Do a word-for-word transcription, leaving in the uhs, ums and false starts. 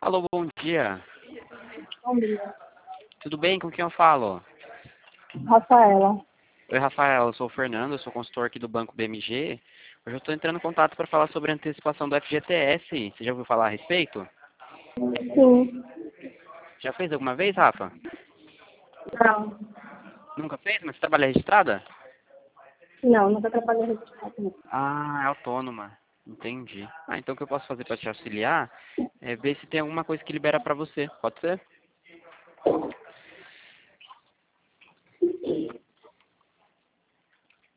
Alô, bom dia. Bom dia. Tudo bem? Com quem eu falo? Rafaela. Oi, Rafael. Eu sou o Fernando, eu sou consultor aqui do Banco B M G. Hoje eu estou entrando em contato para falar sobre a antecipação do F G T S. Você já ouviu falar a respeito? Sim. Já fez alguma vez, Rafa? Não. Nunca fez? Mas você trabalha registrada? Não, nunca trabalhei registrado. Ah, é autônoma. Entendi. Ah, então o que eu posso fazer para te auxiliar é ver se tem alguma coisa que libera para você. Pode ser?